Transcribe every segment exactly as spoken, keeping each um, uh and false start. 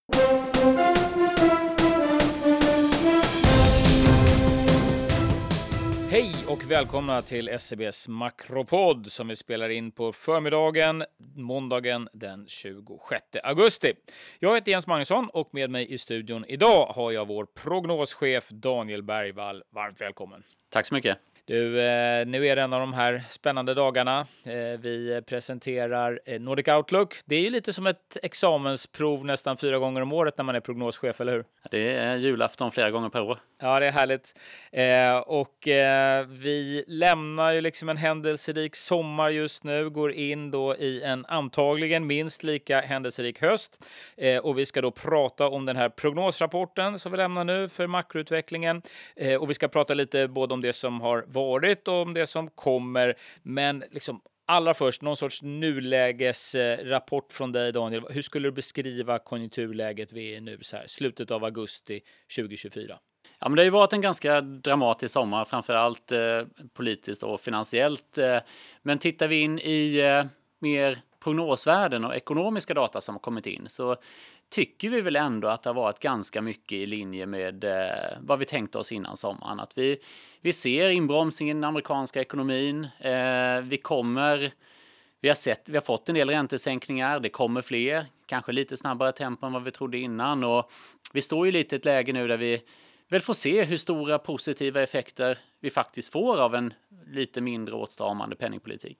Hej och välkomna till S C B:s makropodd som vi spelar in på förmiddagen, måndagen den tjugosjätte augusti. Jag heter Jens Magnusson och med mig i studion idag har jag vår prognoschef Daniel Bergvall. Varmt välkommen. Tack så mycket. Du, eh, nu är det en av de här spännande dagarna. Eh, vi presenterar eh, Nordic Outlook. Det är ju lite som ett examensprov nästan fyra gånger om året när man är prognoschef, eller hur? Det är julafton flera gånger per år. Ja, det är härligt. Eh, och eh, vi lämnar ju liksom en händelserik sommar just nu, går in då i en antagligen minst lika händelserik höst. Eh, och vi ska då prata om den här prognosrapporten som vi lämnar nu för makroutvecklingen. Eh, och vi ska prata lite både om det som har varit och om det som kommer. Men liksom allra först, någon sorts nulägesrapport från dig, Daniel. Hur skulle du beskriva konjunkturläget vi är nu så här, slutet av augusti tjugohundratjugofyra? Ja, men det har ju varit en ganska dramatisk sommar, framförallt eh, politiskt och finansiellt. Eh, men tittar vi in i eh, mer prognosvärden och ekonomiska data som har kommit in så tycker vi väl ändå att det har varit ganska mycket i linje med eh, vad vi tänkte oss innan sommaren. Att vi, vi ser inbromsning i den amerikanska ekonomin. Eh, vi kommer... Vi har, sett, vi har fått en del räntesänkningar, det kommer fler, kanske lite snabbare tempo än vad vi trodde innan. Och vi står ju lite i ett läge nu där vi väl får se hur stora positiva effekter vi faktiskt får av en lite mindre åtstramande penningpolitik.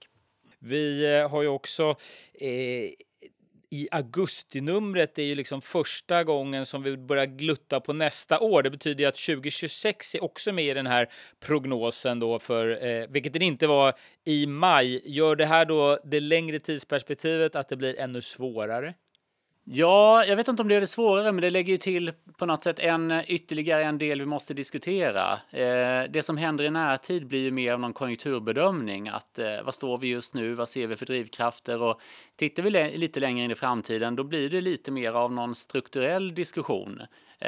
Vi har ju också... Eh... I augustinumret är ju liksom första gången som vi börjar glutta på nästa år. Det betyder att tjugohundratjugosex är också med i den här prognosen då för, eh, vilket det inte var i maj. Gör det här då det längre tidsperspektivet att det blir ännu svårare? Ja, jag vet inte om det är det svårare, men det lägger ju till på något sätt en ytterligare en del vi måste diskutera. Eh, det som händer i närtid blir ju mer av någon konjunkturbedömning. Att eh, vad står vi just nu, vad ser vi för drivkrafter, och tittar vi le- lite längre in i framtiden då blir det lite mer av någon strukturell diskussion. Eh,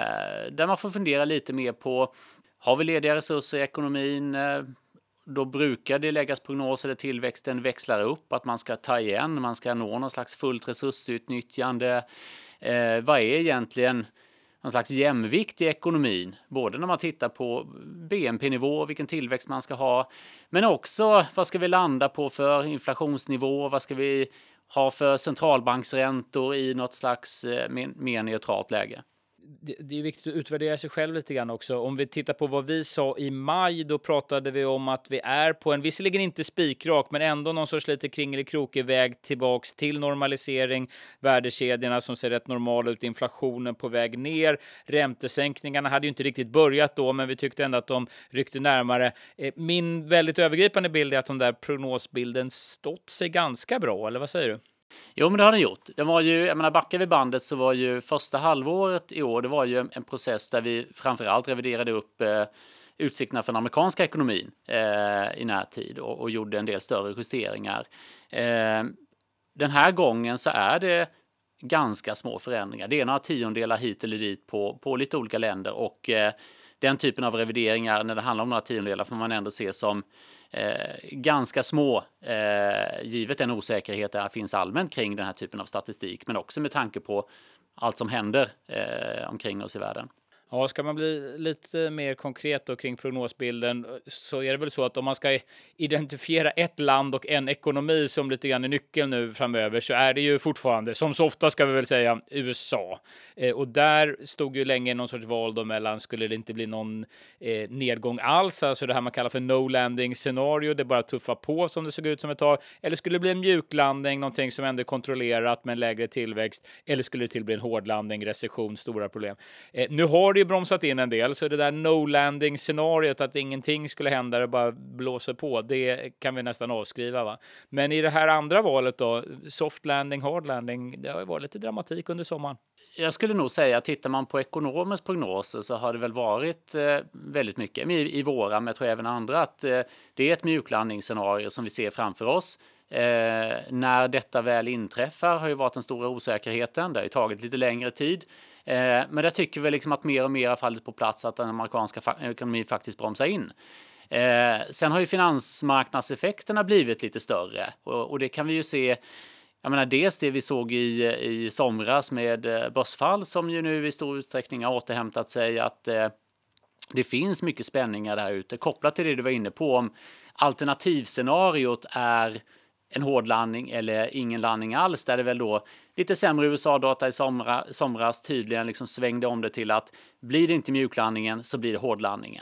där man får fundera lite mer på, har vi lediga resurser i ekonomin? Eh, Då brukar det läggas prognoser där tillväxten växlar upp, att man ska ta igen, man ska nå någon slags fullt resursutnyttjande. Eh, vad är egentligen någon slags jämvikt i ekonomin? Både när man tittar på B N P-nivå, vilken tillväxt man ska ha, men också vad ska vi landa på för inflationsnivå, vad ska vi ha för centralbanksräntor i något slags eh, mer neutralt läge. Det är viktigt att utvärdera sig själv lite grann också. Om vi tittar på vad vi sa i maj, då pratade vi om att vi är på en, visserligen inte spikrak, men ändå någon sorts lite kringelikrokig väg tillbaks till normalisering. Värdekedjorna som ser rätt normala ut, inflationen på väg ner. Räntesänkningarna hade ju inte riktigt börjat då, men vi tyckte ändå att de ryckte närmare. Min väldigt övergripande bild är att de där prognosbilden stått sig ganska bra, eller vad säger du? Jo, men det har den gjort. Det var ju, jag menar, backar vi bandet så var ju första halvåret i år, det var ju en, en process där vi framförallt reviderade upp eh, utsikterna för den amerikanska ekonomin eh, i närtid och, och gjorde en del större justeringar. Eh, den här gången så är det ganska små förändringar. Det är några tiondelar hit eller dit på, på lite olika länder, och eh, den typen av revideringar när det handlar om några tiondelar får man ändå se som Eh, ganska små, eh, givet den osäkerhet där finns allmänt kring den här typen av statistik, men också med tanke på allt som händer eh, omkring oss i världen. Ja, ska man bli lite mer konkret då kring prognosbilden så är det väl så att om man ska identifiera ett land och en ekonomi som lite grann är nyckeln nu framöver, så är det ju fortfarande, som så ofta ska vi väl säga, U S A. Eh, och där stod ju länge någon sorts val då mellan, skulle det inte bli någon eh, nedgång alls, alltså det här man kallar för no landing scenario, det bara tuffa på som det såg ut som ett tag, eller skulle det bli en mjuklandning, någonting som ändå är kontrollerat med en lägre tillväxt, eller skulle det till bli en hårdlandning, recession, stora problem. Eh, nu har det ju bromsat in en del, så det där no landing scenariot att ingenting skulle hända, det bara blåser på, det kan vi nästan avskriva, va? Men i det här andra valet då, soft landing, hard landing, det har ju varit lite dramatik under sommaren. Jag skulle nog säga att tittar man på ekonomers prognoser så har det väl varit eh, väldigt mycket i, i våra, men jag tror även andra, att eh, det är ett mjuklandningsscenario som vi ser framför oss. Eh, när detta väl inträffar har ju varit den stora osäkerheten, det har ju tagit lite längre tid. Eh, men där tycker vi liksom att mer och mer har fallit på plats att den amerikanska fa- ekonomin faktiskt bromsar in. Eh, sen har ju finansmarknadseffekterna blivit lite större, och, och det kan vi ju se Jag menar, dels det vi såg i, i somras med eh, börsfall som ju nu i stor utsträckning har återhämtat sig, att eh, det finns mycket spänningar där ute kopplat till det du var inne på, om alternativscenariot är en hård landning eller ingen landning alls, där det väl då lite sämre U S A-data i somra, somras tydligen liksom svängde om det till att blir det inte mjuklandningen så blir det hårdlandningen.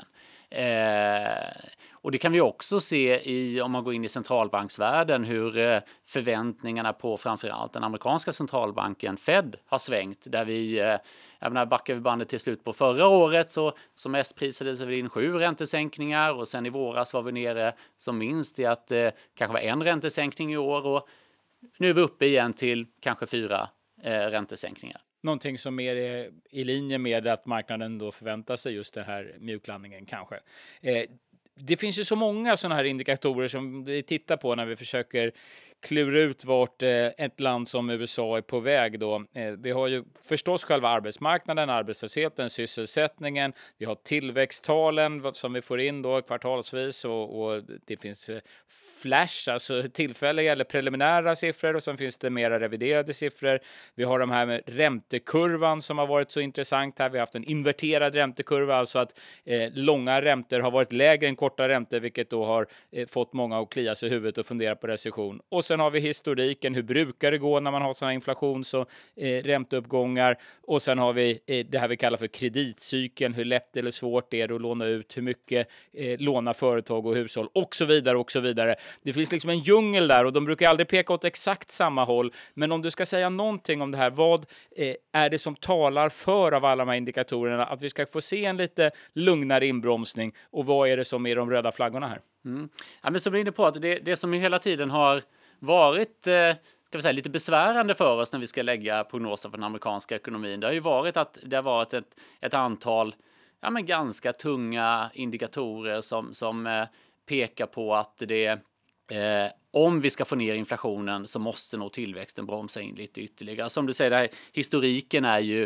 Eh, och det kan vi också se i, om man går in i centralbanksvärlden, hur eh, förväntningarna på framförallt den amerikanska centralbanken Fed har svängt, där vi eh, jag menar, backar vi bandet till slut på förra året så som mest prisades vi in sju räntesänkningar, och sen i våras var vi nere som minst i att eh, kanske var en räntesänkning i år, och nu är vi uppe igen till kanske fyra eh, räntesänkningar. Någonting som mer är i linje med att marknaden då förväntar sig just den här mjuklandningen kanske. Eh, det finns ju så många sådana här indikatorer som vi tittar på när vi försöker klura ut vart eh, ett land som U S A är på väg då. Eh, vi har ju förstås själva arbetsmarknaden, arbetslösheten, sysselsättningen. Vi har tillväxttalen som vi får in då kvartalsvis, och, och det finns eh, flash, alltså tillfälliga eller preliminära siffror, och sen finns det mera reviderade siffror. Vi har de här med räntekurvan som har varit så intressant här. Vi har haft en inverterad räntekurva, alltså att eh, långa räntor har varit lägre än korta räntor, vilket då har eh, fått många att klia sig i huvudet och fundera på recession. Och sen har vi historiken, hur brukar det gå när man har sådana inflations- och eh, ränteuppgångar, och sen har vi eh, det här vi kallar för kreditcykeln, hur lätt eller svårt det är att låna ut, hur mycket eh, låna företag och hushåll och så vidare och så vidare. Det finns liksom en djungel där, och de brukar aldrig peka åt exakt samma håll, men om du ska säga någonting om det här, vad eh, är det som talar för av alla de här indikatorerna att vi ska få se en lite lugnare inbromsning, och vad är det som är de röda flaggorna här? Mm. Ja, men som du är inne på, att det, det som hela tiden har varit eh, ska vi säga, lite besvärande för oss när vi ska lägga prognoser för den amerikanska ekonomin, det har ju varit att det har varit ett, ett antal ja, men ganska tunga indikatorer som, som eh, pekar på att det eh, om vi ska få ner inflationen så måste nog tillväxten bromsa in lite ytterligare. Som du säger, där, historiken är ju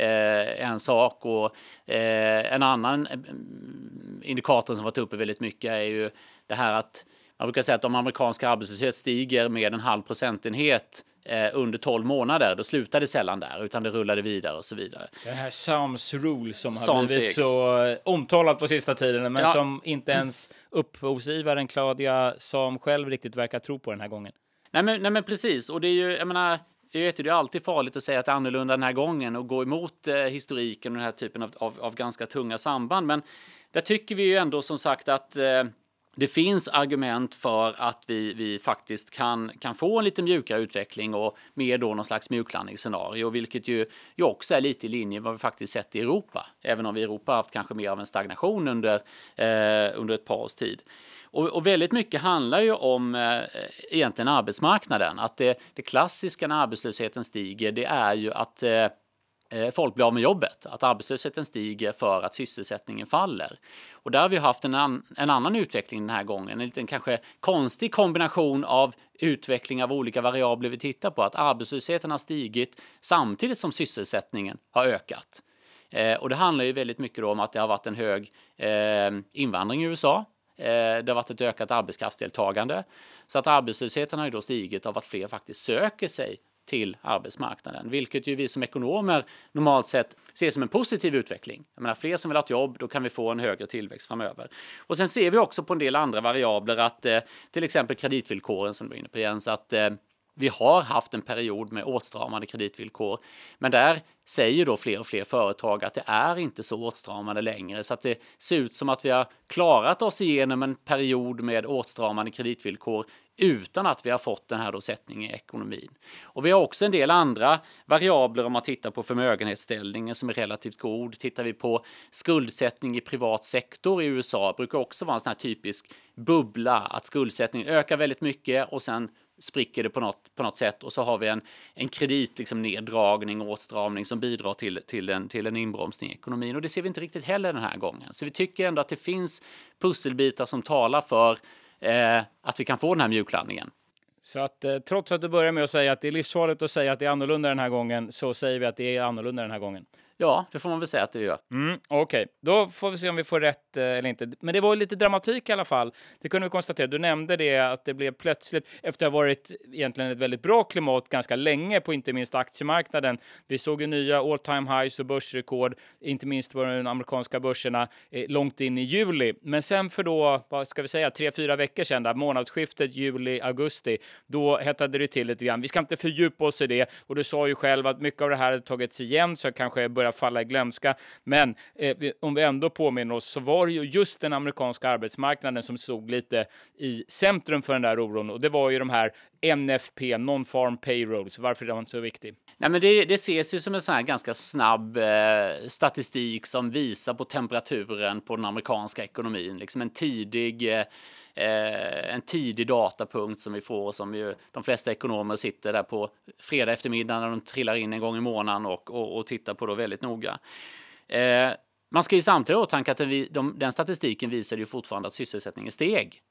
eh, en sak, och eh, en annan eh, indikator som varit uppe väldigt mycket är ju det här att man brukar säga att om amerikanska arbetslöshet stiger med en halv procentenhet eh, under tolv månader, då slutar det sällan där, utan det rullade vidare och så vidare. Det här Sams rule som har Sams blivit regel. så eh, omtalat på sista tiden, men Ja. som inte ens upphovsgivaren Claudia Sam själv riktigt verkar tro på den här gången. Nej men, nej men precis, och det är ju, jag menar, det är ju alltid farligt att säga att det är annorlunda den här gången och gå emot eh, historiken och den här typen av, av, av ganska tunga samband, men där tycker vi ju ändå som sagt att eh, det finns argument för att vi, vi faktiskt kan, kan få en lite mjukare utveckling och mer då någon slags mjuklandningsscenario, vilket ju, ju också är lite i linje med vad vi faktiskt sett i Europa, även om vi i Europa har haft kanske mer av en stagnation under, eh, under ett par års tid. Och, och väldigt mycket handlar ju om eh, egentligen arbetsmarknaden. Att det, det klassiska när arbetslösheten stiger, det är ju att eh, folk blir av med jobbet. Att arbetslösheten stiger för att sysselsättningen faller. Och där har vi haft en, an, en annan utveckling den här gången. En liten kanske konstig kombination av utveckling av olika variabler vi tittar på. Att arbetslösheten har stigit samtidigt som sysselsättningen har ökat. Eh, och det handlar ju väldigt mycket då om att det har varit en hög eh, invandring i U S A. Det har varit ett ökat arbetskraftsdeltagande, så att arbetslösheten har ju då stigit av att fler faktiskt söker sig till arbetsmarknaden, vilket ju vi som ekonomer normalt sett ser som en positiv utveckling. Jag menar, fler som vill ha ett jobb, då kan vi få en högre tillväxt framöver. Och sen ser vi också på en del andra variabler att eh, till exempel kreditvillkoren som du var inne på, Jens, att eh, vi har haft en period med åtstramande kreditvillkor, men där säger då fler och fler företag att det är inte så åtstramande längre, så att det ser ut som att vi har klarat oss igenom en period med åtstramande kreditvillkor utan att vi har fått den här då sättningen i ekonomin. Och vi har också en del andra variabler om man tittar på förmögenhetsställningen som är relativt god. Tittar vi på skuldsättning i privat sektor i U S A, brukar också vara en sån här typisk bubbla, att skuldsättningen ökar väldigt mycket och sen spricker det på något, på något sätt, och så har vi en, en kredit liksom neddragning och åtstramning som bidrar till, till, en, till en inbromsning i ekonomin, och det ser vi inte riktigt heller den här gången. Så vi tycker ändå att det finns pusselbitar som talar för eh, att vi kan få den här mjuklandningen. Så att eh, trots att du börjar med att säga att det är livsfarligt att säga att det är annorlunda den här gången, så säger vi att det är annorlunda den här gången. Ja, det får man väl säga att det gör. Mm, Okej, okay. Då får vi se om vi får rätt eh, eller inte. Men det var ju lite dramatik i alla fall. Det kunde vi konstatera. Du nämnde det att det blev plötsligt, efter att ha varit egentligen ett väldigt bra klimat ganska länge på inte minst aktiemarknaden. Vi såg ju nya all time highs och börsrekord, inte minst på de amerikanska börserna, eh, långt in i juli. Men sen för då, vad ska vi säga, tre, fyra veckor sedan, där, månadsskiftet juli-augusti, då hettade det till lite grann. Vi ska inte fördjupa oss i det, och du sa ju själv att mycket av det här har tagits igen, så kanske börjar falla i glömska. Men eh, om vi ändå påminner oss, så var det ju just den amerikanska arbetsmarknaden som stod lite i centrum för den där oron, och det var ju de här N F P, non-farm payrolls. Varför är de inte så viktig? Nej, men det, det ses ju som en sån här ganska snabb eh, statistik som visar på temperaturen på den amerikanska ekonomin. Liksom en tidig, eh, en tidig datapunkt som vi får, som ju de flesta ekonomer sitter där på fredag eftermiddag när de trillar in en gång i månaden och, och, och tittar på då väldigt noga. Eh, man ska ju samtidigt ha i åtanke att den, de, den statistiken visar ju fortfarande att sysselsättningen steg.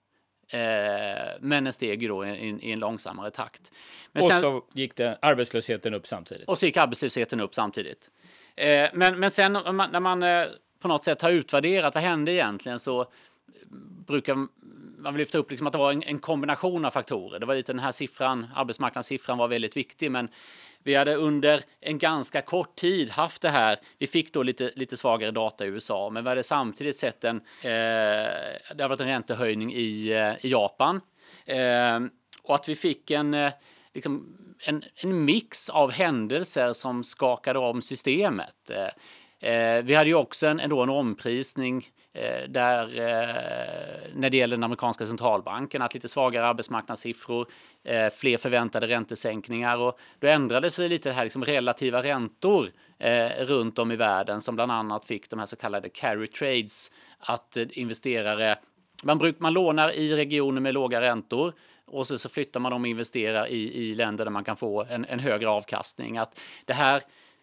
Eh, men den steg ju då i, i, i en långsammare takt. Men och sen, så gick det, arbetslösheten upp samtidigt. Och så gick arbetslösheten upp samtidigt. Eh, men, men sen man, när man eh, på något sätt har utvärderat vad hände egentligen, så brukar man lyfta upp liksom att det var en, en kombination av faktorer. Det var lite den här siffran, arbetsmarknadssiffran var väldigt viktig, men vi hade under en ganska kort tid haft det här. Vi fick då lite, lite svagare data i U S A, men vi hade samtidigt sett en, eh, det har varit en räntehöjning i, eh, i Japan. Eh, och att vi fick en, eh, liksom en, en mix av händelser som skakade om systemet. Eh, eh, vi hade ju också en, en, då en omprisning eh, där eh, när det gäller den amerikanska centralbanken, att lite svagare arbetsmarknadssiffror, eh, fler förväntade räntesänkningar, och då ändrade sig lite det här liksom relativa räntor eh, runt om i världen, som bland annat fick de här så kallade carry trades, att eh, investerare, man, bruk, man lånar i regioner med låga räntor, och så, så flyttar man dem och investerar i, i länder där man kan få en, en högre avkastning. Att det här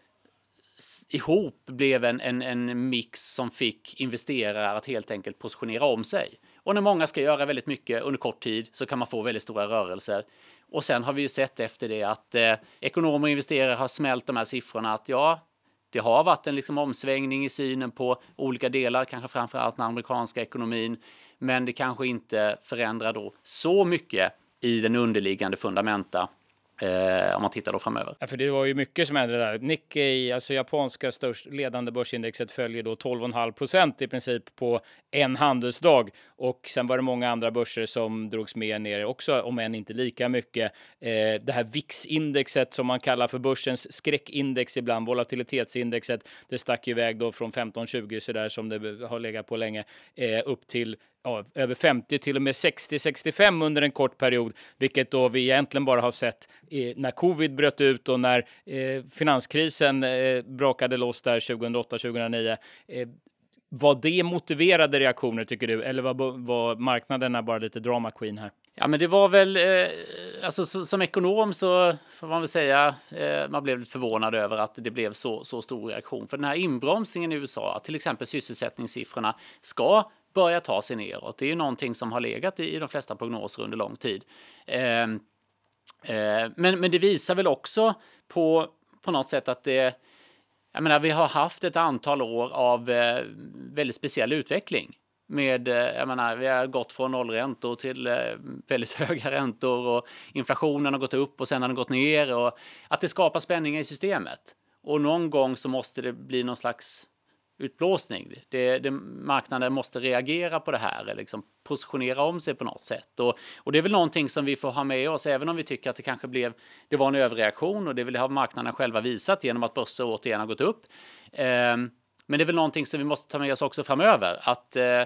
ihop blev en, en, en mix som fick investerare att helt enkelt positionera om sig. Och när många ska göra väldigt mycket under kort tid, så kan man få väldigt stora rörelser. Och sen har vi ju sett efter det att eh, ekonomer och investerare har smält de här siffrorna, att ja, det har varit en liksom omsvängning i synen på olika delar, kanske framförallt den amerikanska ekonomin, men det kanske inte förändrar då så mycket i den underliggande fundamenta. Eh, om man tittar då framöver. Ja, för det var ju mycket som hände där. Nikkei, alltså japanska störst, ledande börsindexet, följer då tolv komma fem procent i princip på en handelsdag. Och sen var det många andra börser som drogs med ner också, om än inte lika mycket. Eh, det här V I X-indexet som man kallar för börsens skräckindex ibland, volatilitetsindexet, det stack iväg då från femton tjugo så där som det har legat på länge, eh, upp till ja, över femtio, till och med sextio sextiofem under en kort period, vilket då vi egentligen bara har sett eh, när covid bröt ut och när eh, finanskrisen eh, brakade loss där tjugohundraåtta tjugohundranio. Eh, var det motiverade reaktioner, tycker du? Eller var, var marknaderna bara lite drama queen här? Ja, men det var väl, eh, alltså så, som ekonom så får man väl säga, eh, man blev lite förvånad över att det blev så, så stor reaktion. För den här inbromsningen i U S A, till exempel sysselsättningssiffrorna, ska börja ta sig neråt. Det är ju någonting som har legat i, i de flesta prognoser under lång tid. Eh, eh, men, men det visar väl också på, på något sätt att det, jag menar, vi har haft ett antal år av eh, väldigt speciell utveckling. Med, eh, jag menar, vi har gått från nollräntor till eh, väldigt höga räntor, och inflationen har gått upp och sen har den gått ner, och att det skapar spänningar i systemet. Och någon gång så måste det bli någon slags utblåsning. Det, det, marknaden måste reagera på det här, eller liksom positionera om sig på något sätt. Och, och det är väl någonting som vi får ha med oss, även om vi tycker att det kanske blev, det var en överreaktion, och det vill ha marknaden själva visat genom att börser återigen har gått upp. Eh, men det är väl någonting som vi måste ta med oss också framöver, att eh,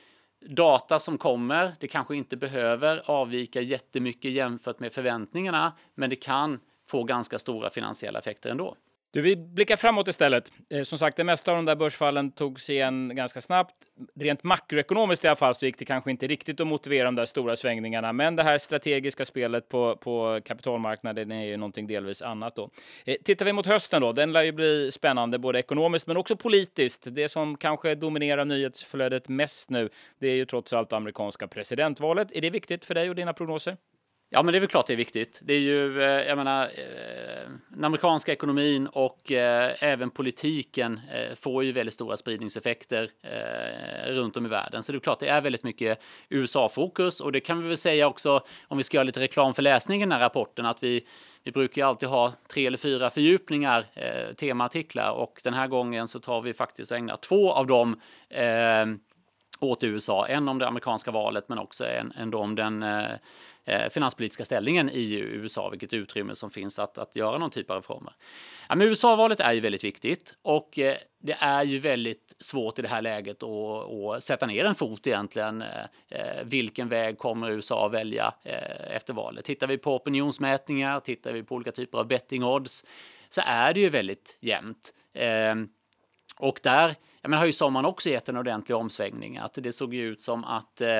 data som kommer, det kanske inte behöver avvika jättemycket jämfört med förväntningarna, men det kan få ganska stora finansiella effekter ändå. Du, vi blickar framåt istället. Eh, som sagt, det mesta av de där börsfallen togs igen ganska snabbt. Rent makroekonomiskt i alla fall så gick det kanske inte riktigt att motivera de där stora svängningarna. Men det här strategiska spelet på, på kapitalmarknaden är ju någonting delvis annat då. Eh, tittar vi mot hösten då, den lär ju bli spännande både ekonomiskt men också politiskt. Det som kanske dominerar nyhetsflödet mest nu, det är ju trots allt amerikanska presidentvalet. Är det viktigt för dig och dina prognoser? Ja, men det är väl klart det är viktigt. Det är ju, eh, jag menar, eh, den amerikanska ekonomin och eh, även politiken eh, får ju väldigt stora spridningseffekter eh, runt om i världen. Så det är klart det är väldigt mycket U S A-fokus, och det kan vi väl säga också, om vi ska göra lite reklam för läsningen i den här rapporten, att vi, vi brukar ju alltid ha tre eller fyra fördjupningar, eh, temaartiklar, och den här gången så tar vi faktiskt och ägnar två av dem eh, åt U S A. En om det amerikanska valet, men också en, en om den eh, finanspolitiska ställningen i U S A, vilket utrymme som finns att, att göra någon typ av reformer. Ja, men U S A-valet är ju väldigt viktigt, och eh, det är ju väldigt svårt i det här läget att, att sätta ner en fot egentligen. Eh, vilken väg kommer U S A välja eh, efter valet? Tittar vi på opinionsmätningar, tittar vi på olika typer av betting odds, så är det ju väldigt jämnt. Eh, och där ja, men har ju sommaren också gett en ordentlig omsvängning. Att det såg ju ut som att eh,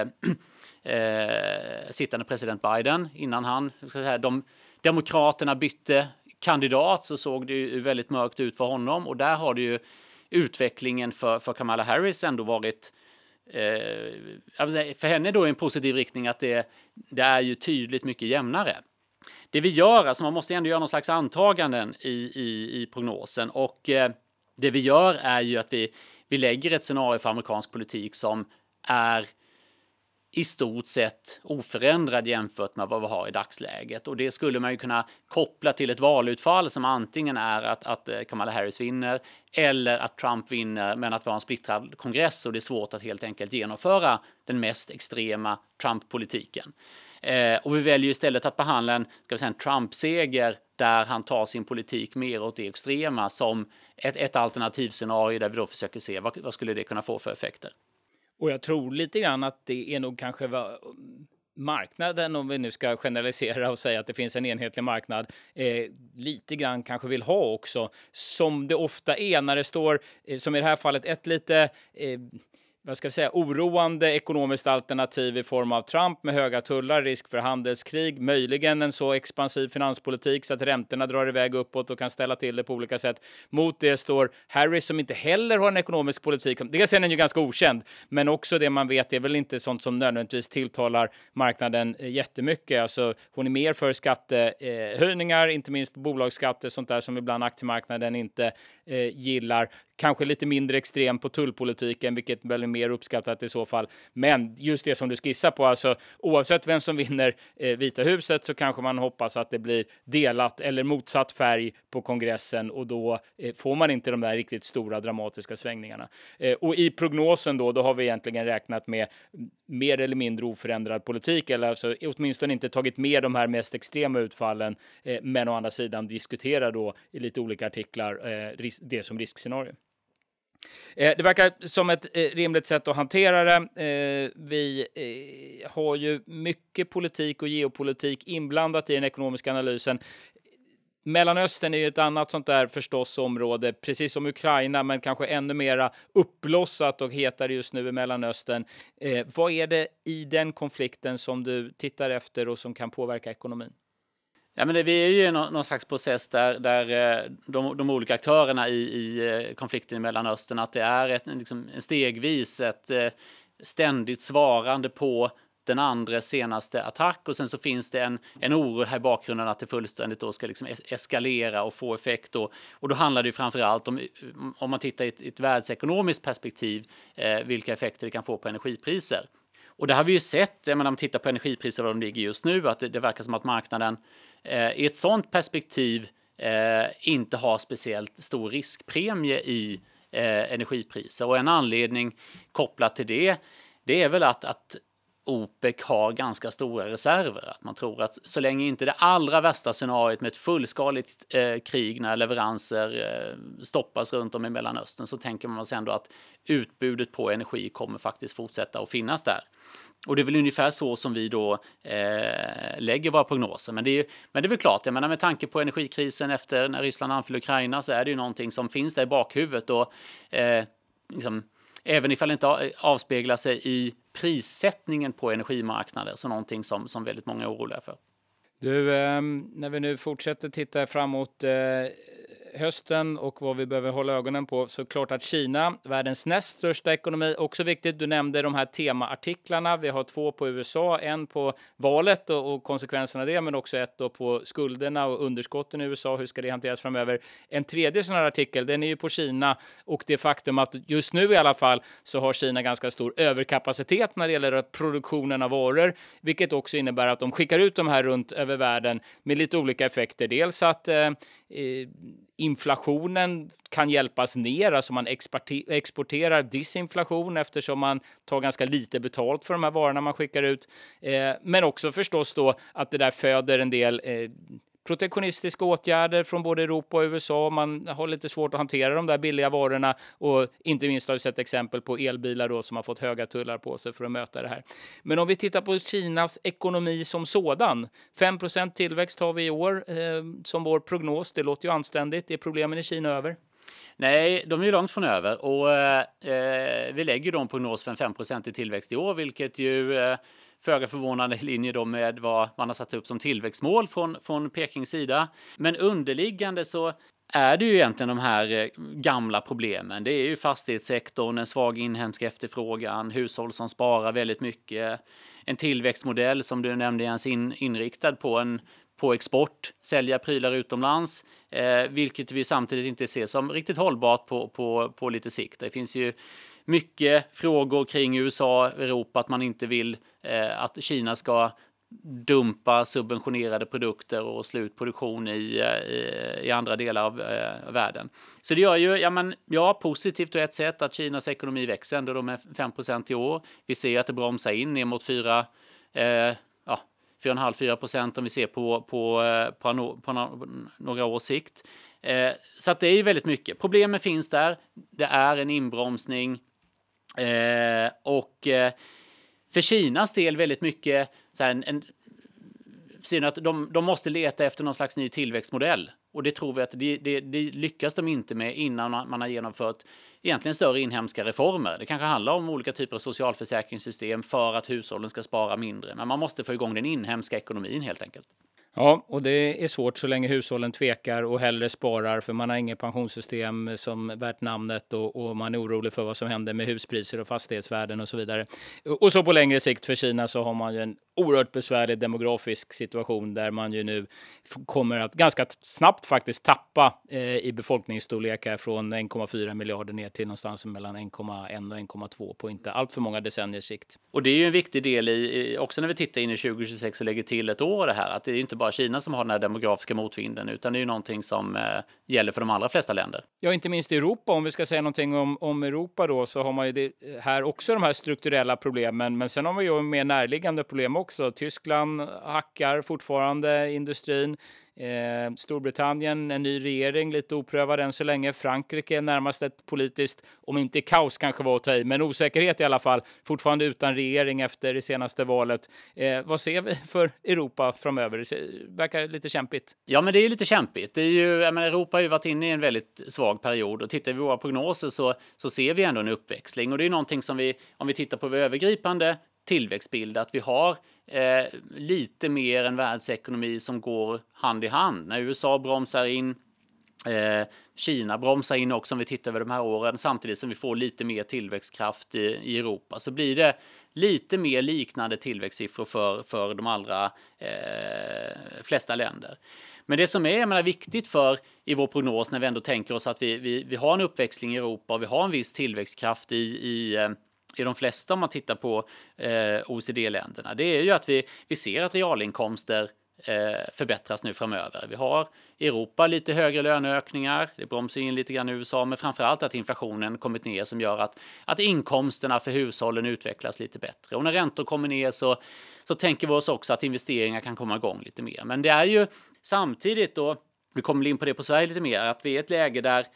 eh, sittande president Biden, innan han, ska säga, de demokraterna bytte kandidat, så såg det ju väldigt mörkt ut för honom. Och där har det ju utvecklingen för, för Kamala Harris ändå varit, eh, för henne då i en positiv riktning, att det, det är ju tydligt mycket jämnare. Det vi gör, alltså man måste ändå göra någon slags antaganden i, i, i prognosen, och eh, det vi gör är ju att vi, vi lägger ett scenario för amerikansk politik som är i stort sett oförändrad jämfört med vad vi har i dagsläget. Och det skulle man ju kunna koppla till ett valutfall som antingen är att, att Kamala Harris vinner eller att Trump vinner, men att vi har en splittrad kongress och det är svårt att helt enkelt genomföra den mest extrema Trump-politiken. Eh, och vi väljer istället att behandla en, ska vi säga, en Trump-seger där han tar sin politik mer åt det extrema som ett, ett alternativscenario där vi då försöker se vad, vad skulle det kunna få för effekter. Och jag tror lite grann att det är nog kanske vad marknaden, om vi nu ska generalisera och säga att det finns en enhetlig marknad, eh, lite grann kanske vill ha också. Som det ofta är när det står, eh, som i det här fallet, ett lite... Eh, vad ska jag säga, oroande ekonomiskt alternativ i form av Trump med höga tullar, risk för handelskrig, möjligen en så expansiv finanspolitik så att räntorna drar iväg uppåt och kan ställa till det på olika sätt. Mot det står Harris som inte heller har en ekonomisk politik. Dels är den ju ganska okänd, men också det man vet är väl inte sånt som nödvändigtvis tilltalar marknaden jättemycket. Alltså, hon är mer för skattehöjningar, inte minst bolagsskatter, sånt där som ibland aktiemarknaden inte eh, gillar. Kanske lite mindre extrem på tullpolitiken, vilket väl är mer uppskattat i så fall. Men just det som du skissar på, alltså oavsett vem som vinner eh, Vita huset så kanske man hoppas att det blir delat eller motsatt färg på kongressen, och då eh, får man inte de där riktigt stora dramatiska svängningarna. Eh, och i prognosen då, då har vi egentligen räknat med mer eller mindre oförändrad politik, eller alltså åtminstone inte tagit med de här mest extrema utfallen, eh, men å andra sidan diskuterar då i lite olika artiklar eh, ris- det som riskscenario. Det verkar som ett rimligt sätt att hantera det. Vi har ju mycket politik och geopolitik inblandat i den ekonomiska analysen. Mellanöstern är ju ett annat sånt där förstås område, precis som Ukraina, men kanske ännu mera uppblossat och hetare just nu i Mellanöstern. Eh, vad är det i den konflikten som du tittar efter och som kan påverka ekonomin? Ja, men det, vi är ju i någon, någon slags process där, där de, de olika aktörerna i, i konflikten i Mellanöstern, att det är ett, liksom, en stegvis ett ständigt svarande på den andra senaste attack, och sen så finns det en, en oro här i bakgrunden att det fullständigt då ska liksom eskalera och få effekt då. Och då handlar det ju framförallt om, om man tittar i ett, ett världsekonomiskt perspektiv, eh, vilka effekter det kan få på energipriser. Och det har vi ju sett, jag menar, om man tittar på energipriser var de ligger just nu, att det, det verkar som att marknaden eh, i ett sådant perspektiv eh, inte har speciellt stor riskpremie i eh, energipriser. Och en anledning kopplat till det, det är väl att, att OPEC har ganska stora reserver. Att man tror att så länge inte det allra värsta scenariot med ett fullskaligt eh, krig när leveranser eh, stoppas runt om i Mellanöstern, så tänker man sig ändå att utbudet på energi kommer faktiskt fortsätta att finnas där. Och det är väl ungefär så som vi då eh, lägger våra prognoser. Men det är, men det är väl klart, jag menar, med tanke på energikrisen efter när Ryssland anföll Ukraina, så är det ju någonting som finns där i bakhuvudet. Och eh, liksom, även ifall det inte avspeglar sig i prissättningen på energimarknader, så någonting som, som väldigt många är oroliga för. Du, eh, när vi nu fortsätter titta framåt eh, hösten och vad vi behöver hålla ögonen på, så klart att Kina, världens näst största ekonomi, också viktigt. Du nämnde de här temaartiklarna. Vi har två på U S A, en på valet och, och konsekvenserna av det, men också ett då på skulderna och underskotten i U S A. Hur ska det hanteras framöver? En tredje sån här artikel, den är ju på Kina och det faktum att just nu i alla fall så har Kina ganska stor överkapacitet när det gäller produktionen av varor, vilket också innebär att de skickar ut de här runt över världen med lite olika effekter. Dels att eh, inflationen kan hjälpas ner, alltså man exporterar disinflation eftersom man tar ganska lite betalt för de här varorna man skickar ut. Eh, men också förstås då att det där föder en del eh, protektionistiska åtgärder från både Europa och U S A. Man har lite svårt att hantera de där billiga varorna och inte minst har vi sett exempel på elbilar då som har fått höga tullar på sig för att möta det här. Men om vi tittar på Kinas ekonomi som sådan, fem procent tillväxt har vi i år eh, som vår prognos. Det låter ju anständigt. Är problemen i Kina över? Nej, de är ju långt från över och eh, vi lägger då en prognos för en fem procent i tillväxt i år, vilket ju eh, föga förvånande i linje då med vad man har satt upp som tillväxtmål från, från Pekings sida. Men underliggande så är det ju egentligen de här gamla problemen. Det är ju fastighetssektorn, en svag inhemsk efterfrågan, hushåll som sparar väldigt mycket, en tillväxtmodell som du nämnde Jens in, inriktad på en på export, sälja prylar utomlands, eh, vilket vi samtidigt inte ser som riktigt hållbart på, på, på lite sikt. Det finns ju mycket frågor kring U S A, Europa, att man inte vill eh, att Kina ska dumpa subventionerade produkter och slutproduktion i, i, i andra delar av eh, världen. Så det gör ju, ja, men, ja, positivt på ett sätt att Kinas ekonomi växer ändå med fem procent i år. Vi ser att det bromsar in ner mot fyra eh, fyra komma fem till fyra procent om vi ser på, på, på, no, på no, några års sikt. Eh, så att det är ju väldigt mycket. Problemen finns där. Det är en inbromsning. Eh, och eh, för Kinas del väldigt mycket så här, en, en, att de, de måste leta efter någon slags ny tillväxtmodell. Och det tror vi att det, det, det lyckas de inte med innan man har genomfört egentligen större inhemska reformer. Det kanske handlar om olika typer av socialförsäkringssystem för att hushållen ska spara mindre. Men man måste få igång den inhemska ekonomin helt enkelt. Ja, och det är svårt så länge hushållen tvekar och hellre sparar för man har inget pensionssystem som värt namnet och, och man är orolig för vad som händer med huspriser och fastighetsvärden och så vidare. Och så på längre sikt för Kina så har man ju en oerhört besvärlig demografisk situation där man ju nu kommer att ganska snabbt faktiskt tappa eh, i befolkningsstorlek här från en komma fyra miljarder ner till någonstans mellan en komma ett och en komma två på inte allt för många decenniers sikt. Och det är ju en viktig del i, också när vi tittar in i tjugo tjugosex och lägger till ett år det här, att det är inte bara Kina som har den här demografiska motvinden utan det är ju någonting som eh, gäller för de allra flesta länder. Ja, inte minst i Europa. Om vi ska säga någonting om, om Europa då så har man ju det, här också de här strukturella problemen, men sen har man ju mer närliggande problem också. Tyskland hackar fortfarande industrin. Eh, Storbritannien, en ny regering, lite oprövad än så länge. Frankrike närmast ett politiskt, om inte kaos kanske var att ta i, men osäkerhet i alla fall. Fortfarande utan regering efter det senaste valet. Eh, vad ser vi för Europa framöver? Det verkar lite kämpigt. Ja, men det är ju lite kämpigt. Det är ju, jag menar, Europa har ju varit inne i en väldigt svag period och tittar vi på våra prognoser så, så ser vi ändå en uppväxling. Och det är någonting som vi, om vi tittar på vår övergripande tillväxtbild, att vi har eh, lite mer en världsekonomi som går hand i hand. När U S A bromsar in, eh, Kina bromsar in också om vi tittar över de här åren, samtidigt som vi får lite mer tillväxtkraft i, i Europa, så blir det lite mer liknande tillväxtsiffror för, för de allra eh, flesta länder. Men det som är jag menar, viktigt för i vår prognos när vi ändå tänker oss att vi, vi, vi har en uppväxling i Europa och vi har en viss tillväxtkraft i, i i de flesta om man tittar på eh, O E C D-länderna, det är ju att vi, vi ser att realinkomster eh, förbättras nu framöver. Vi har i Europa lite högre löneökningar, det bromsar in lite grann i U S A, men framförallt att inflationen kommit ner som gör att, att inkomsterna för hushållen utvecklas lite bättre. Och när räntor kommer ner så, så tänker vi oss också att investeringar kan komma igång lite mer. Men det är ju samtidigt då, vi kommer in på det på Sverige lite mer, att vi är i ett läge där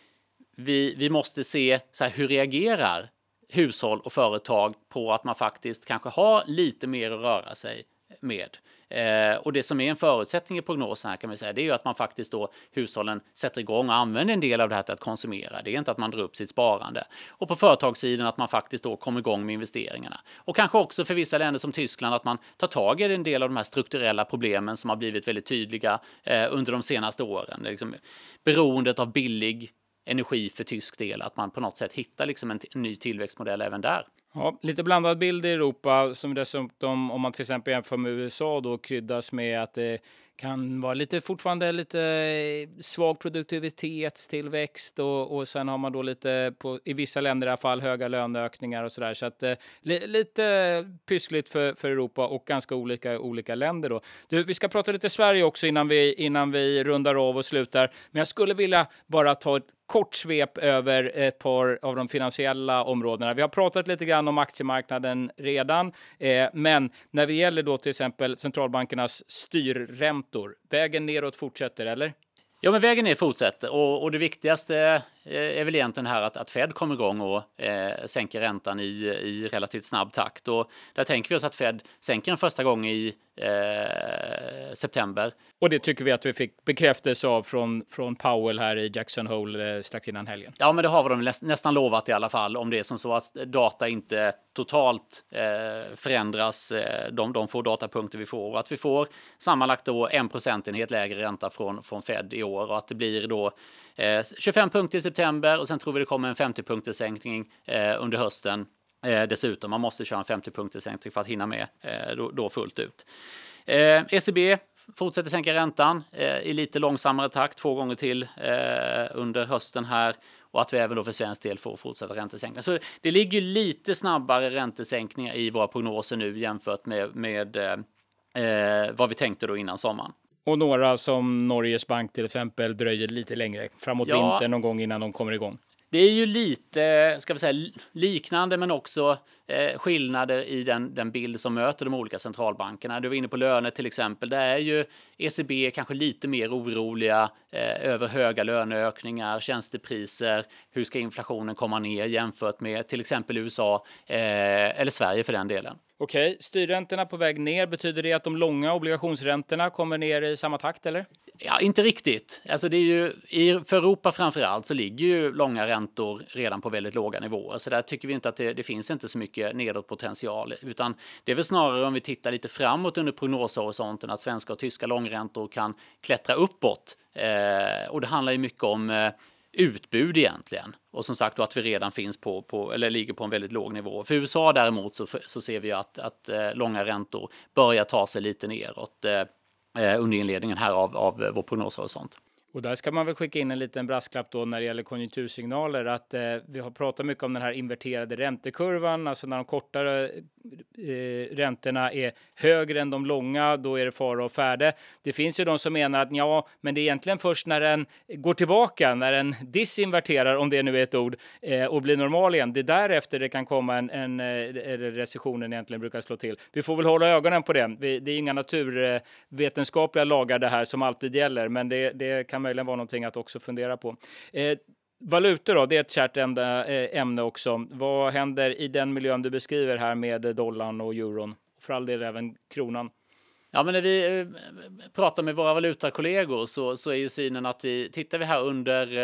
vi, vi måste se så här, hur reagerar hushåll och företag på att man faktiskt kanske har lite mer att röra sig med. Eh, och det som är en förutsättning i prognosen här kan man säga, det är ju att man faktiskt då, hushållen sätter igång och använder en del av det här till att konsumera. Det är inte att man drar upp sitt sparande. Och på företagssidan att man faktiskt då kommer igång med investeringarna. Och kanske också för vissa länder som Tyskland att man tar tag i en del av de här strukturella problemen som har blivit väldigt tydliga eh, under de senaste åren. Liksom, beroendet av billig energi för tysk del, att man på något sätt hittar liksom en, t- en ny tillväxtmodell även där. Ja, lite blandad bild i Europa som dessutom, om man till exempel jämför med U S A, då kryddas med att det kan vara lite fortfarande lite svag produktivitetstillväxt och, och sen har man då lite på, i vissa länder i alla fall höga löneökningar och sådär. Så att eh, li, lite pyssligt för, för Europa och ganska olika i olika länder då. Du, vi ska prata lite Sverige också innan vi, innan vi rundar av och slutar. Men jag skulle vilja bara ta ett kort svep över ett par av de finansiella områdena. Vi har pratat lite grann om aktiemarknaden redan, eh, men när det gäller då till exempel centralbankernas styrräntor, vägen neråt fortsätter, eller? Ja, men vägen ner fortsätter och, och det viktigaste är väl egentligen här att, att Fed kommer igång och eh, sänker räntan i, i relativt snabb takt. Och där tänker vi oss att Fed sänker den första gången i eh, september. Och det tycker vi att vi fick bekräftelse av från, från Powell här i Jackson Hole eh, strax innan helgen. Ja, men det har de näst, nästan lovat i alla fall, om det är som så att data inte totalt eh, förändras. Eh, de, de få datapunkter vi får och att vi får sammanlagt då en procentenhet lägre ränta från, från Fed i år och att det blir då eh, tjugofem punkter i september och sen tror vi det kommer en femtio punkters sänkning eh, under hösten. Eh, dessutom, man måste köra en femtio punkters sänkning för att hinna med eh, då, då fullt ut. Eh, E C B fortsätter sänka räntan eh, i lite långsammare takt två gånger till eh, under hösten här och att vi även då för svensk del får fortsätta räntesänkningar. Så det ligger lite snabbare räntesänkningar i våra prognoser nu jämfört med, med eh, vad vi tänkte då innan sommaren. Och några som Norges Bank till exempel dröjer lite längre framåt Ja, vintern någon gång innan de kommer igång. Det är ju lite, ska vi säga, liknande men också eh, skillnader i den, den bild som möter de olika centralbankerna. Du var inne på löner till exempel. Där är ju E C B kanske lite mer oroliga eh, över höga löneökningar, tjänstepriser. Hur ska inflationen komma ner jämfört med till exempel U S A eh, eller Sverige för den delen. Okej, styrräntorna på väg ner. Betyder det att de långa obligationsräntorna kommer ner i samma takt, eller? Ja, inte riktigt. Alltså det är ju, i, för Europa framförallt så ligger ju långa räntor redan på väldigt låga nivåer. Så där tycker vi inte att det, det finns inte så mycket nedåtpotential. Utan det är väl snarare om vi tittar lite framåt under prognoshorisonten att svenska och tyska långräntor kan klättra uppåt. Eh, och det handlar ju mycket om eh, utbud egentligen. Och som sagt då att vi redan finns på, på eller ligger på en väldigt låg nivå. För U S A däremot så, så ser vi att, att eh, långa räntor börjar ta sig lite neråt eh, under inledningen här av, av vår prognoshorisont. Och där ska man väl skicka in en liten brasklapp då när det gäller konjunktursignaler att eh, vi har pratat mycket om den här inverterade räntekurvan, alltså när de kortare eh, räntorna är högre än de långa, då är det fara och färde. Det finns ju de som menar att ja, men det är egentligen först när den går tillbaka, när den disinverterar, om det nu är ett ord, eh, och blir normal igen. Det är därefter det kan komma en, en eh, recessionen egentligen brukar slå till. Vi får väl hålla ögonen på det. Vi, det är inga naturvetenskapliga lagar det här som alltid gäller, men det, det kan möjligen vara någonting att också fundera på. Eh, valutor då, det är ett kärt enda, eh, ämne också. Vad händer i den miljön du beskriver här med dollarn och euron? För all del även kronan. Ja, men när vi eh, pratar med våra valutakollegor så, så är ju synen att vi tittar vi här under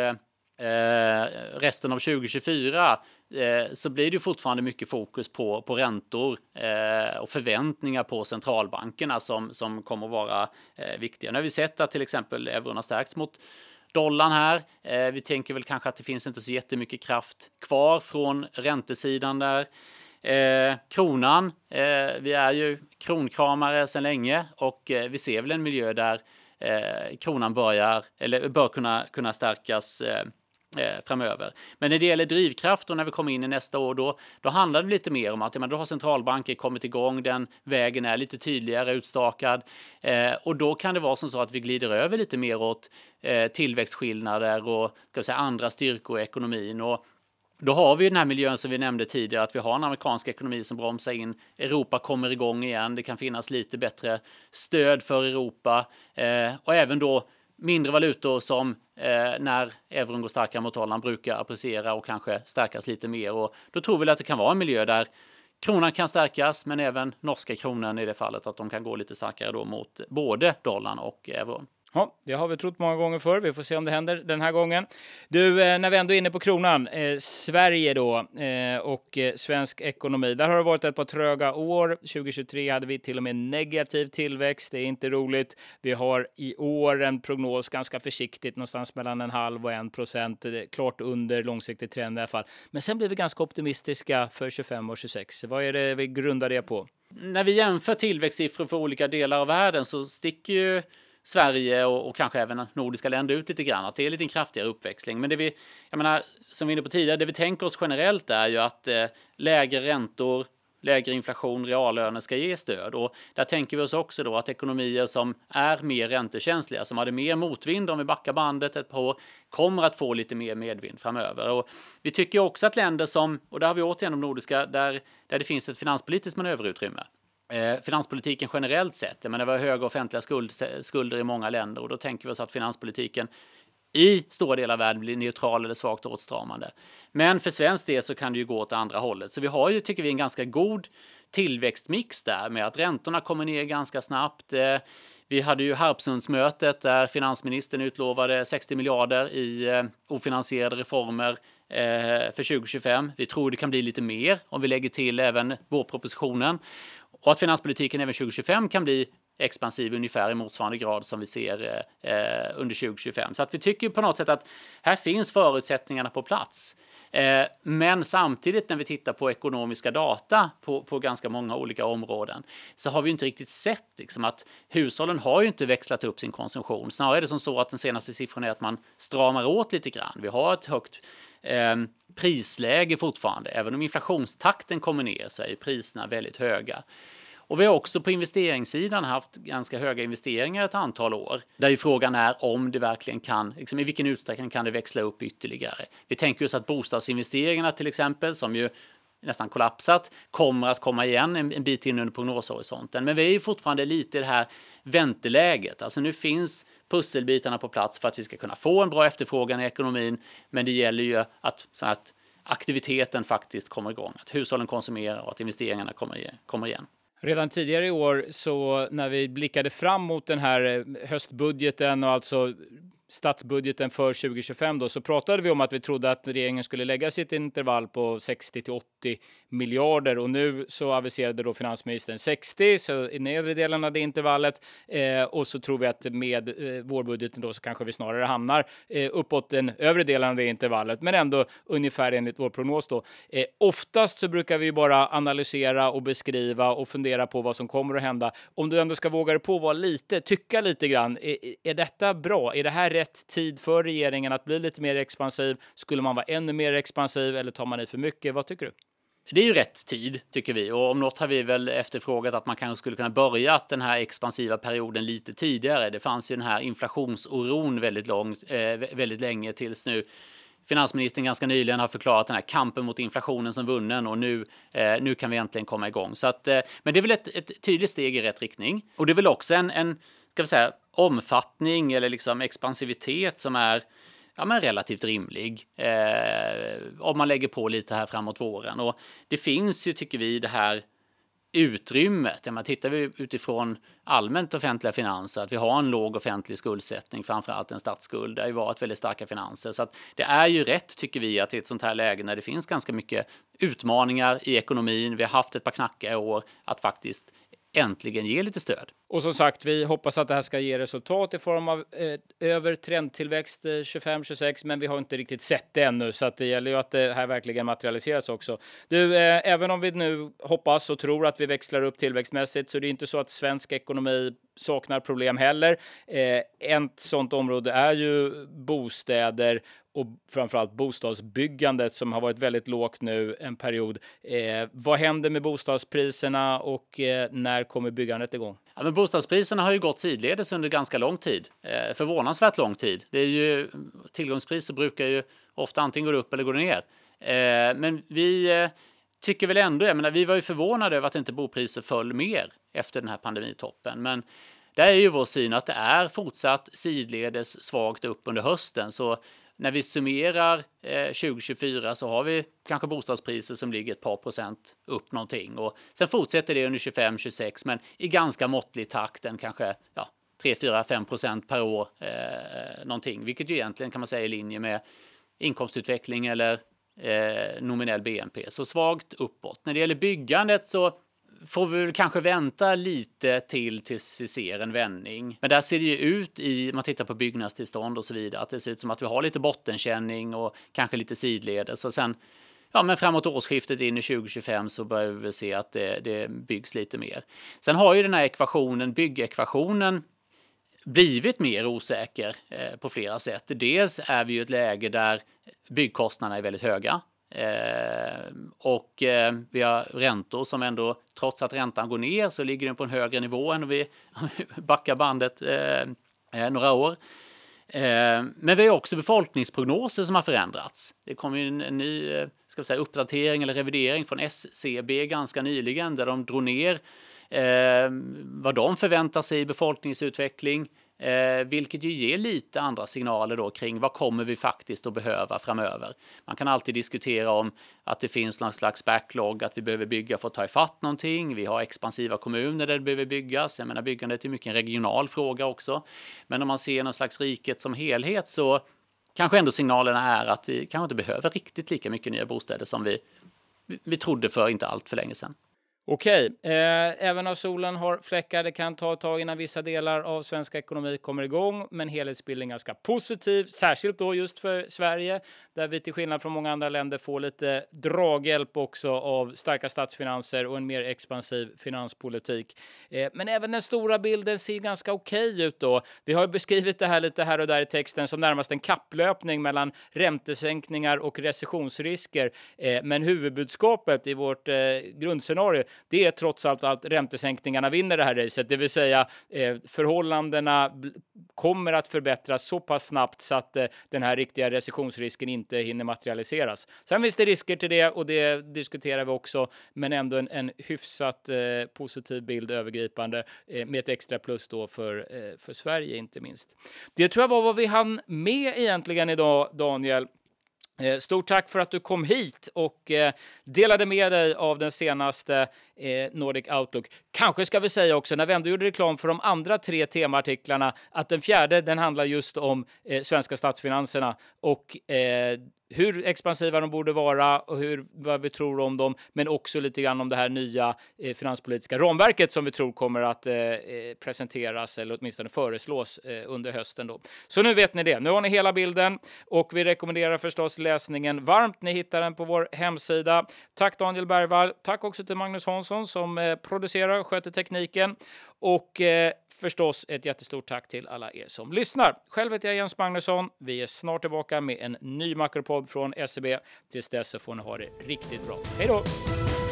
eh, resten av tjugo tjugofyra eh, så blir det fortfarande mycket fokus på, på räntor eh, och förväntningar på centralbankerna som, som kommer att vara eh, viktiga. Nu har vi sett att till exempel euron har stärkts mot dollarn här. Eh, vi tänker väl kanske att det finns inte så jättemycket kraft kvar från räntesidan där. Eh, kronan, eh, vi är ju kronkramare sedan länge och eh, vi ser väl en miljö där eh, kronan börjar eller bör kunna, kunna stärkas eh, eh, framöver. Men när det gäller drivkraft och när vi kommer in i nästa år då, då handlar det lite mer om att ja, då har centralbanker kommit igång, den vägen är lite tydligare utstakad eh, och då kan det vara som så att vi glider över lite mer åt eh, tillväxtskillnader och ska vi säga, andra styrkor i ekonomin och då har vi den här miljön som vi nämnde tidigare, att vi har en amerikansk ekonomi som bromsar in. Europa kommer igång igen. Det kan finnas lite bättre stöd för Europa. Eh, och även då mindre valutor som eh, när euron går starkare mot dollarn brukar appreciera och kanske stärkas lite mer. Och då tror vi att det kan vara en miljö där kronan kan stärkas, men även norska kronan i det fallet att de kan gå lite starkare då mot både dollarn och euron. Ja, det har vi trott många gånger förr. Vi får se om det händer den här gången. Du, eh, när vi ändå är inne på kronan, eh, Sverige då eh, och eh, svensk ekonomi. Där har det varit ett par tröga år. tjugohundratjugotre hade vi till och med negativ tillväxt. Det är inte roligt. Vi har i år en prognos ganska försiktigt, någonstans mellan en halv och en procent. Klart under långsiktig trend i alla fall. Men sen blir vi ganska optimistiska för tjugofem och tjugosex. Vad är det vi grundar det på? När vi jämför tillväxtsiffror för olika delar av världen så sticker ju Sverige och, och kanske även nordiska länder ut lite grann. Att det är lite en kraftigare uppväxling. Men det vi, jag menar, som vi är inne på tidigare, det vi tänker oss generellt är ju att eh, lägre räntor, lägre inflation, reallöner ska ge stöd. Och där tänker vi oss också då att ekonomier som är mer räntekänsliga, som hade mer motvind om vi backar bandet ett par år, kommer att få lite mer medvind framöver. Och vi tycker också att länder som, och där har vi återigen de nordiska, där, där det finns ett finanspolitiskt manöverutrymme. Eh, finanspolitiken generellt sett, jag menar, vi har höga offentliga skuld, skulder i många länder och då tänker vi oss att finanspolitiken i stora delar av världen blir neutral eller svagt åtstramande. Men för svensk del så kan det ju gå åt andra hållet. Så vi har ju, tycker vi, en ganska god tillväxtmix där med att räntorna kommer ner ganska snabbt. Eh, vi hade ju Harpsundsmötet där finansministern utlovade sextio miljarder i eh, ofinansierade reformer eh, för tjugo tjugofem. Vi tror det kan bli lite mer om vi lägger till även vårpropositionen. Och att finanspolitiken även tjugo tjugofem kan bli expansiv ungefär i motsvarande grad som vi ser eh, under tjugo tjugofem. Så att vi tycker på något sätt att här finns förutsättningarna på plats. Eh, men samtidigt när vi tittar på ekonomiska data på, på ganska många olika områden så har vi inte riktigt sett liksom, att hushållen har ju inte växlat upp sin konsumtion. Snarare är det som så att den senaste siffran är att man stramar åt lite grann. Vi har ett högt eh, prisläge fortfarande. Även om inflationstakten kommer ner så är priserna väldigt höga. Och vi har också på investeringssidan haft ganska höga investeringar ett antal år. Där ju frågan är om det verkligen kan, liksom i vilken utsträckning kan det växla upp ytterligare. Vi tänker oss att bostadsinvesteringarna till exempel, som ju nästan kollapsat, kommer att komma igen en, en bit in under prognoshorisonten. Men vi är ju fortfarande lite i det här vänteläget. Alltså nu finns pusselbitarna på plats för att vi ska kunna få en bra efterfrågan i ekonomin. Men det gäller ju att, så att aktiviteten faktiskt kommer igång. Att hushållen konsumerar och att investeringarna kommer, kommer igen. Redan tidigare i år, så när vi blickade fram mot den här höstbudgeten och alltså statsbudgeten för tjugo tjugofem då, så pratade vi om att vi trodde att regeringen skulle lägga sitt intervall på sextio till åttio miljarder och nu så aviserade då finansministern sextio, så i nedre delen av det intervallet eh, och så tror vi att med eh, vårbudgeten då så kanske vi snarare hamnar eh, uppåt den övre delen av det intervallet, men ändå ungefär enligt vår prognos då. Eh, oftast så brukar vi bara analysera och beskriva och fundera på vad som kommer att hända. Om du ändå ska våga dig på vara lite, tycka lite grann, är, är detta bra? Är det här rätt tid för regeringen att bli lite mer expansiv? Skulle man vara ännu mer expansiv eller tar man i för mycket? Vad tycker du? Det är ju rätt tid, tycker vi. Och om något har vi väl efterfrågat att man kanske skulle kunna börja den här expansiva perioden lite tidigare. Det fanns ju den här inflationsoron väldigt, långt, eh, väldigt länge tills nu finansministern ganska nyligen har förklarat den här kampen mot inflationen som vunnen och nu, eh, nu kan vi äntligen komma igång. Så att, eh, men det är väl ett, ett tydligt steg i rätt riktning. Och det är väl också en, en ska vi säga, omfattning eller liksom expansivitet som är ja, men relativt rimlig eh, om man lägger på lite här framåt våren. Och det finns ju, tycker vi, det här utrymmet. Ja, man tittar vi utifrån allmänt offentliga finanser att vi har en låg offentlig skuldsättning, framförallt en statsskuld. Det har ju varit väldigt starka finanser. Så att det är ju rätt, tycker vi, att i ett sånt här läge när det finns ganska mycket utmaningar i ekonomin, vi har haft ett par knackiga år, att faktiskt äntligen ge lite stöd. Och som sagt, vi hoppas att det här ska ge resultat i form av eh, över trendtillväxt eh, tjugofem tjugosex, men vi har inte riktigt sett det ännu, så att det gäller ju att det här verkligen materialiseras också. Du, eh, även om vi nu hoppas och tror att vi växlar upp tillväxtmässigt, så är det inte så att svensk ekonomi saknar problem heller. Eh, ett sånt område är ju bostäder och framförallt bostadsbyggandet som har varit väldigt lågt nu en period. Eh, vad händer med bostadspriserna och eh, när kommer byggandet igång? Ja, men bostadspriserna har ju gått sidledes under ganska lång tid. Eh, förvånansvärt lång tid. Det är ju, tillgångspriser brukar ju ofta antingen gå upp eller gå ner. Eh, men vi eh, tycker väl ändå, jag menar, vi var ju förvånade över att inte bopriser föll mer efter den här pandemitoppen. Men det är ju vår syn att det är fortsatt sidledes svagt upp under hösten. Så när vi summerar eh, tjugo tjugofyra så har vi kanske bostadspriser som ligger ett par procent upp någonting. Och sen fortsätter det under tjugofem tjugosex, men i ganska måttlig takt, en kanske ja, tre, fyra, fem procent per år eh, någonting. Vilket ju egentligen kan man säga är i linje med inkomstutveckling eller eh, nominell B N P. Så svagt uppåt. När det gäller byggandet så får vi väl kanske vänta lite till tills vi ser en vändning. Men där ser det ju ut i, man tittar på byggnadstillstånd och så vidare, att det ser ut som att vi har lite bottenkänning och kanske lite sidledes. Och sen, ja men framåt årsskiftet in i tjugo tjugofem så börjar vi se att det, det byggs lite mer. Sen har ju den här ekvationen, byggekvationen, blivit mer osäker eh, på flera sätt. Dels är vi ju ett läge där byggkostnaderna är väldigt höga. Eh, och eh, vi har räntor som ändå, trots att räntan går ner så ligger den på en högre nivå än vi backar bandet eh, eh, några år. Eh, men vi har också befolkningsprognoser som har förändrats. Det kom ju en, en ny eh, ska vi säga, uppdatering eller revidering från S C B ganska nyligen där de drog ner eh, vad de förväntar sig i befolkningsutveckling. Eh, vilket ju ger lite andra signaler då kring vad kommer vi faktiskt att behöva framöver. Man kan alltid diskutera om att det finns någon slags backlog, att vi behöver bygga för att ta ifatt någonting. Vi har expansiva kommuner där det behöver byggas. Jag menar, byggandet är mycket en regional fråga också. Men om man ser någon slags riket som helhet så kanske ändå signalerna är att vi kanske inte behöver riktigt lika mycket nya bostäder som vi, vi trodde för inte allt för länge sedan. Okej, eh, även om solen har fläckar, det kan ta ett tag innan vissa delar av svensk ekonomi kommer igång, men helhetsbilden är ganska positiv, särskilt då just för Sverige, där vi till skillnad från många andra länder får lite draghjälp också av starka statsfinanser och en mer expansiv finanspolitik. Eh, men även den stora bilden ser ganska okej ut då. Vi har beskrivit det här lite här och där i texten som närmast en kapplöpning mellan räntesänkningar och recessionsrisker, eh, men huvudbudskapet i vårt eh, grundscenario, det är trots allt att räntesänkningarna vinner det här racet, det vill säga eh, förhållandena bl- kommer att förbättras så pass snabbt så att eh, den här riktiga recessionsrisken inte hinner materialiseras. Sen finns det risker till det och det diskuterar vi också, men ändå en, en hyfsat eh, positiv bild övergripande eh, med ett extra plus då för, eh, för Sverige inte minst. Det tror jag var vad vi hann med egentligen idag, Daniel. Stort tack för att du kom hit och delade med dig av den senaste Nordic Outlook. Kanske ska vi säga också, när vi ändå gjorde reklam för de andra tre temaartiklarna, att den fjärde, den handlar just om svenska statsfinanserna och eh, hur expansiva de borde vara och hur, vad vi tror om dem, men också lite grann om det här nya eh, finanspolitiska ramverket som vi tror kommer att eh, presenteras eller åtminstone föreslås eh, under hösten då. Så nu vet ni det. Nu har ni hela bilden och vi rekommenderar förstås läsningen varmt. Ni hittar den på vår hemsida. Tack Daniel Bergvall. Tack också till Magnus Hansson som eh, producerar och sköter tekniken. Och eh, förstås ett jättestort tack till alla er som lyssnar. Själv heter jag Jens Magnusson. Vi är snart tillbaka med en ny makropodd från S E B. Tills dess så får ni ha det riktigt bra. Hej då!